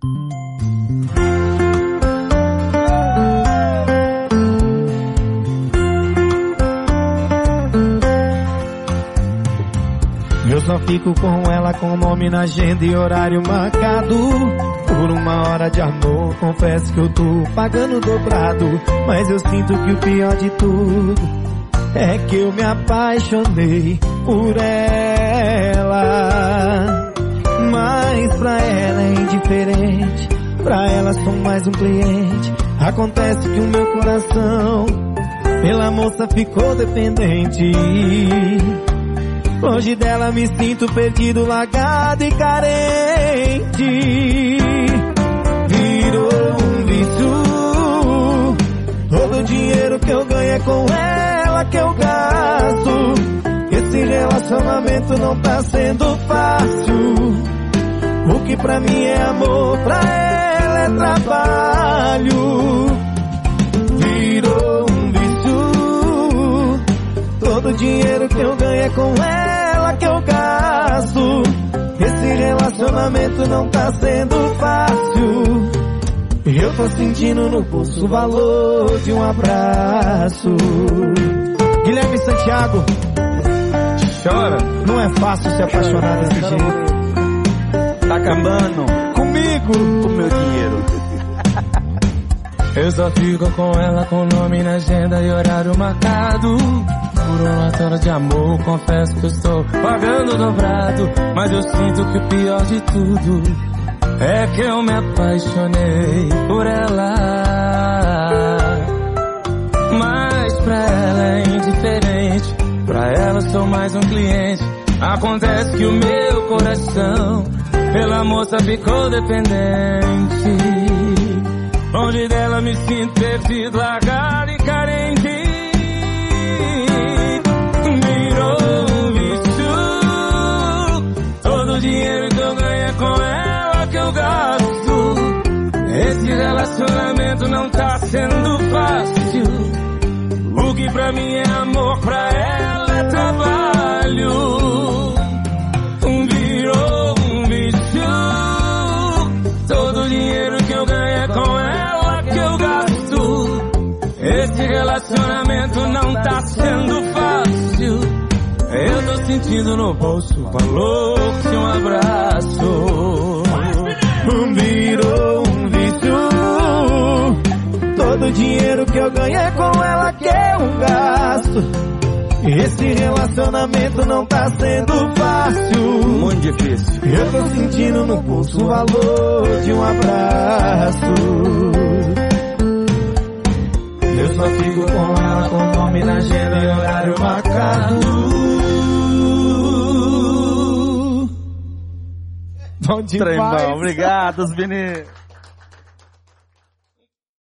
Eu só fico com ela com nome na agenda e horário marcado. Por uma hora de amor, confesso que eu tô pagando dobrado. Mas eu sinto que o pior de tudo é que eu me apaixonei por ela. Mas pra ela é indiferente, pra ela sou mais um cliente. Acontece que o meu coração pela moça ficou dependente. Longe dela me sinto perdido, largado e carente. Virou um vício. Todo o dinheiro que eu ganho é com ela que eu gasto. Esse relacionamento não tá sendo fácil. O que pra mim é amor, pra ela é trabalho. Virou um vício. Todo o dinheiro que eu ganho é com ela que eu gasto. Esse relacionamento não tá sendo fácil. Eu tô sentindo no pulso o valor de um abraço. Guilherme Santiago, chora. não é fácil se apaixonar desse jeito. Tá acabando Comigo, o meu dinheiro. Eu só fico com ela com nome na agenda e horário marcado. Por uma hora de amor, confesso que eu estou pagando dobrado. Mas eu sinto que o pior de tudo é que eu me apaixonei por ela. Mas pra ela é indiferente, pra ela sou mais um cliente. Acontece que o meu coração pela moça ficou dependente. Longe dela me sinto perdido, largado e carente. Virou um vício. Todo o dinheiro que eu ganho é com ela que eu gasto. Esse relacionamento não tá sendo fácil. O que pra mim é amor, pra ela é trabalho. Virou um vício. Todo o dinheiro que eu ganho é com ela que eu gasto. Esse relacionamento não tá sendo fácil. Eu tô sentindo no bolso o valor de um abraço. Virou um vício. Todo o dinheiro que eu ganho é com ela que eu gasto. Esse relacionamento não tá sendo fácil. Muito difícil. Eu tô sentindo no pulso o valor de um abraço. Eu só fico com ela com nome na agenda e horário marcado. Bom demais. Trembão, obrigado, os meninos.